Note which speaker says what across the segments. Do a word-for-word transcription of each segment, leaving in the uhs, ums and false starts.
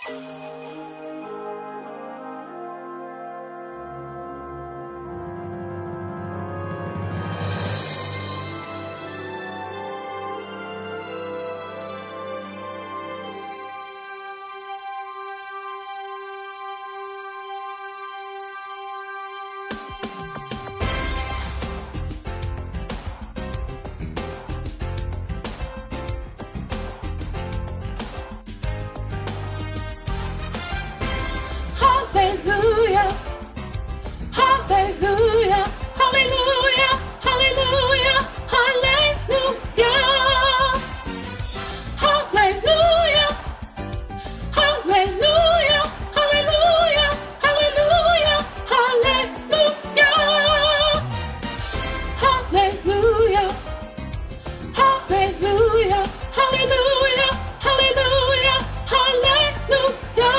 Speaker 1: Hallelujah, hallelujah, hallelujah, hallelujah, hallelujah, hallelujah, hallelujah, hallelujah, hallelujah, hallelujah, hallelujah, hallelujah, hallelujah, hallelujah, hallelujah.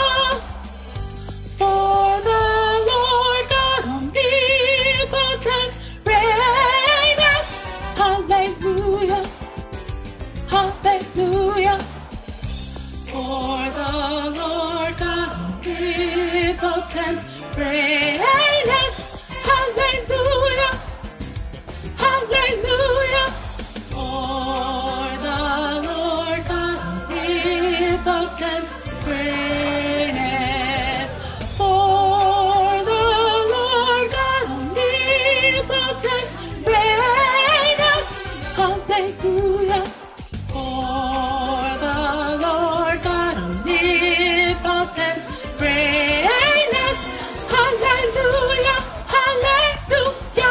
Speaker 1: For the Lord God omnipotent reigneth. Hallelujah, hallelujah. For the Lord God omnipotent reigneth. Hallelujah, hallelujah. For the Lord God omnipotent reigneth. For the Lord God omnipotent reigneth. Hallelujah. For the Lord God omnipotent reigneth. Hallelujah, hallelujah.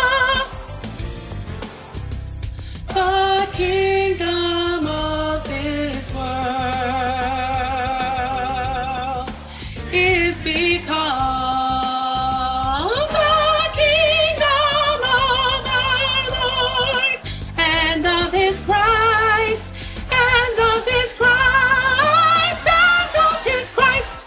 Speaker 1: The kingdom of this world is become the kingdom of our Lord and of his Christ, and of his Christ, and of his Christ.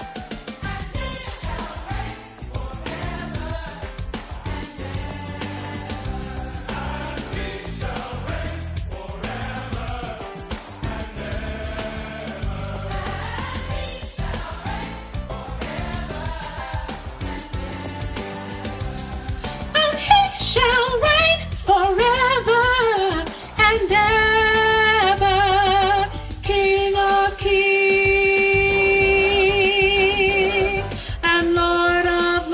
Speaker 1: And he shall reign forever and ever, King of kings and Lord of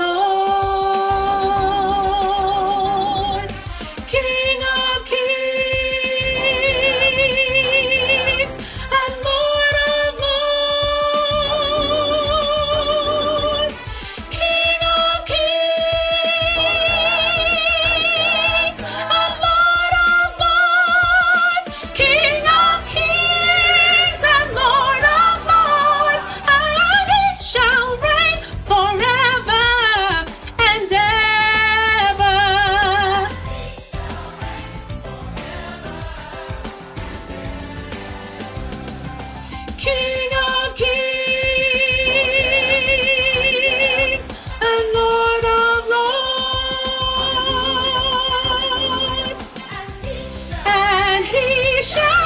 Speaker 1: lords, King of kings and Lord of lords, King of kings and Lord of lords, King of kings and Lord of lords, and he shall reign forever and ever. King of kings and Lord of lords, and he shall